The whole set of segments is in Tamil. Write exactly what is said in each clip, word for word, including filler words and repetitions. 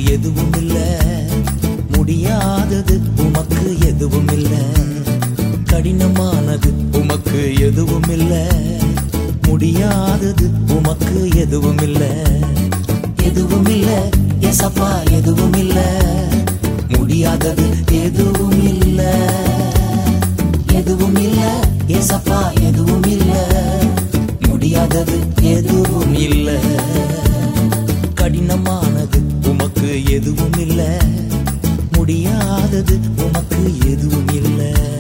எதுவும் இல்ல, முடியாதது உமக்கு எதுவும் இல்ல, கடினமானது உமக்கு எதுவும் இல்ல, முடியாதது உமக்கு எதுவும் இல்ல, எதுவும் இல்ல ஏசப்பா எதுவும் இல்ல, முடியாதது எதுவும் இல்ல, எதுவும் இல்ல ஏசப்பா எதுவும் இல்ல, முடியாதது எதுவும் இல்ல, கடினமானது உமக்கு எதுவும் இல்ல, முடியாதது உமக்கு எதுவும் இல்ல.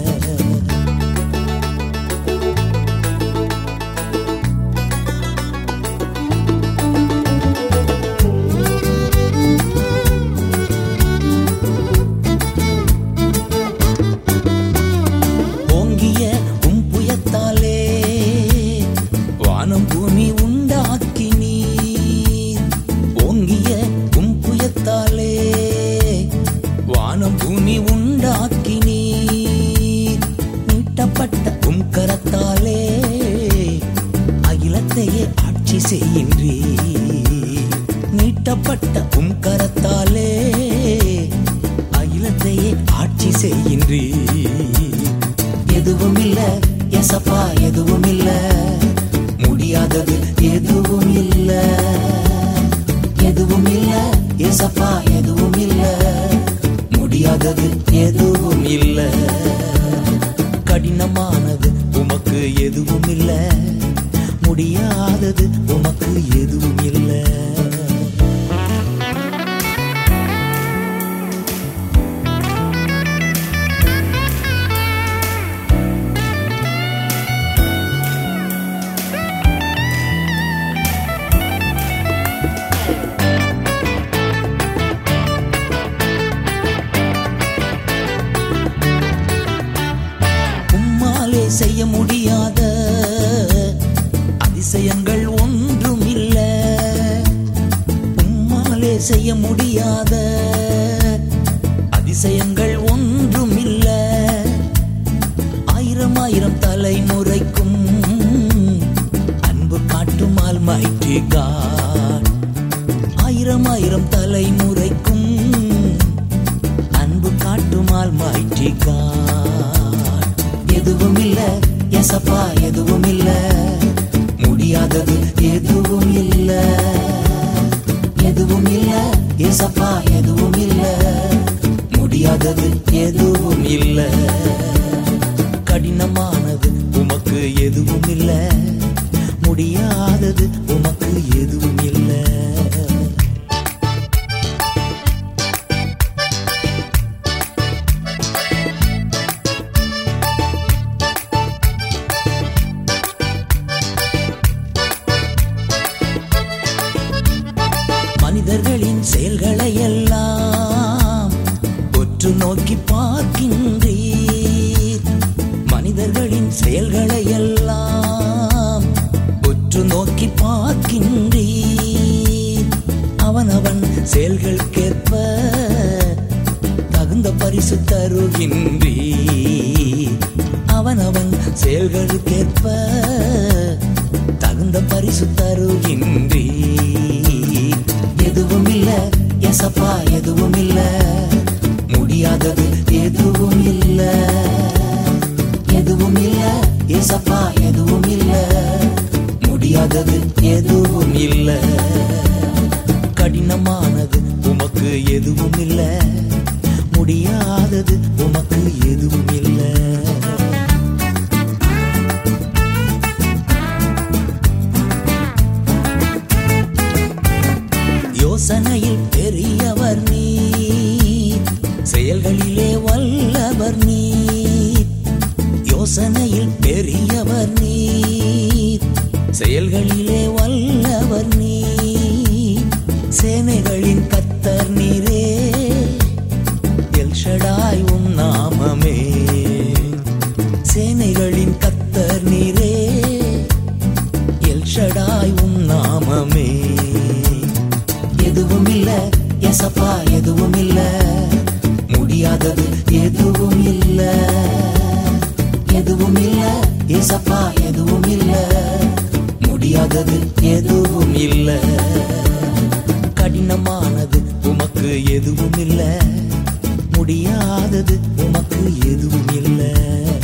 பூமி உண்டாக்கி நீர் நீட்டப்பட்ட உம் கரத்தாலே அகிலத்தையே ஆட்சி செய்கின்றீர், நீட்டப்பட்ட உம் கரத்தாலே அகிலத்தையே ஆட்சி செய்கின்றீர், எதுவும் இல்ல ஏசப்பா எதுவும் இல்ல, முடியாதது எதுவும் இல்ல, எதுவும் இல்ல ஏசப்பா எதுவும் இல்ல, முடியாதது எதுவும் இல்ல, கடினமானது உமக்கு எதுவும் இல்ல, முடியாதது உமக்கு எதுவும் இல்ல. செய்ய முடியாத அதிசயங்கள் ஒன்றும் இல்ல, உம்மாலே செய்ய முடியாத அதிசயங்கள் ஒன்றும் இல்ல, ஆயிரம் ஆயிரம் தலைமுறைக்கும் அன்பு காட்டும் ஆல்மைட்டி காட், ஆயிரம் ஆயிரம் தலைமுறைக்கும் அன்பு காட்டும் ஆல்மைட்டி காட், எதுவும் இல்ல ஏசப்பா எதுவும் இல்ல, முடியாதது எதுவும் இல்ல, எதுவும் இல்ல ஏசப்பா எதுவும் இல்ல, முடியாதது எதுவும் இல்ல, கடினமானது உமக்கு எதுவும் இல்ல, முடியாதது உமக்கு எதுவும் இல்ல. மனிதர்களின் செயல்களை எல்லாம் உற்று நோக்கி பார்க்கின்றீர், மனிதர்களின் செயல்களை எல்லாம் உற்று நோக்கி பார்க்கின்றீர், அவனவன் செயல்களுக்கேற்ப தகுந்த பரிசு தருகின்றீர், அவனவன் செயல்களுக்கேற்ப தகுந்த பரிசு தருகின்றீர், எதுவும் இல்ல ஏசப்பா எதுவும் இல்ல, முடியாதது எதுவும் இல்ல, எதுவும் இல்ல ஏசப்பா எதுவும் இல்ல, முடியாதது எதுவும் இல்ல, கடினமானது உமக்கு எதுவும் இல்ல, முடியாதது உமக்கு எதுவும் இல்ல. யோசனையில் பெரியவர் நீர், செயல்களிலே வல்லவர் நீர், யோசனையில் பெரியவர் நீர், செயல்களிலே வல்லவர் நீர், சேனைகளின் கர்த்தர் நீரே, எல் ஷடாய் உம் நாமமே, சேனைகளின் கர்த்தர் நீரே, எல் ஷடாய் உம் நாமமே, எதுவும் இல்ல ஏசப்பா எதுவும் இல்ல, முடியாதது எதுவும் இல்ல, எதுவும் இல்ல ஏசப்பா எதுவும் இல்ல, முடியாதது எதுவும் இல்ல, கடினமானது உமக்கு உமக்கு எதுவும் இல்ல, முடியாதது உமக்கு எதுவும் இல்ல.